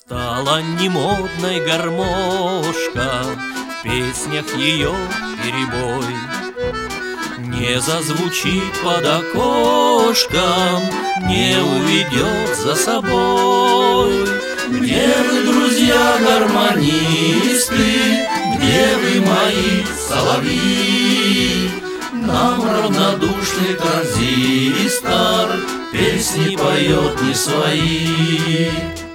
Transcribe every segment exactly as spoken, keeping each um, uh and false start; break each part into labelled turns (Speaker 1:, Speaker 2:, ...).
Speaker 1: Стала немодной гармошка, в песнях ее перебой. Не зазвучит под окошком, не уведет за собой.
Speaker 2: Где вы, друзья гармонисты, где вы, мои соловьи? Нам равнодушный транзистор песни поет не свои.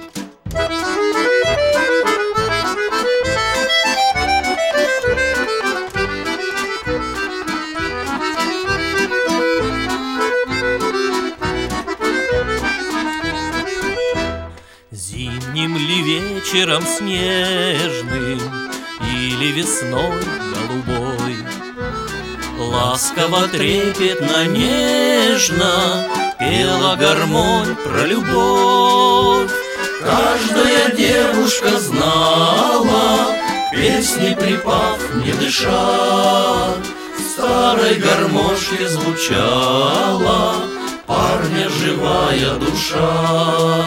Speaker 1: Зимним ли вечером снежным или весной голубой, ласково, трепетно, нежно пела гармонь про любовь.
Speaker 2: Каждая девушка знала, песни припав, не дыша, в старой гармошке звучала парня живая душа.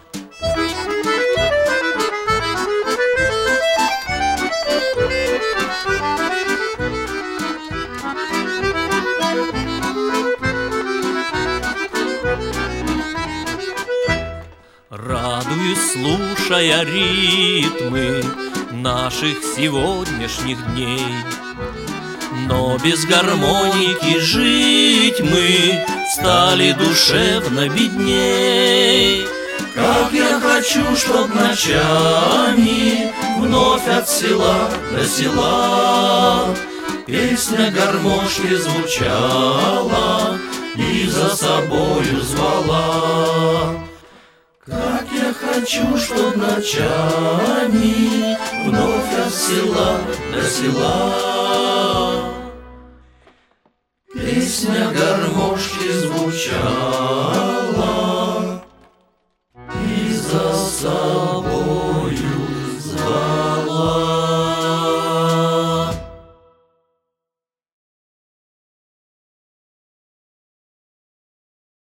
Speaker 1: Радуюсь, слушая ритмы наших сегодняшних дней. Но без гармоники жить мы стали душевно бедней.
Speaker 2: Как я хочу, чтоб ночами вновь от села до села песня гармошки звучала и за собою звала. Как я хочу, чтоб ночами вновь от села до села песня гармошки звучала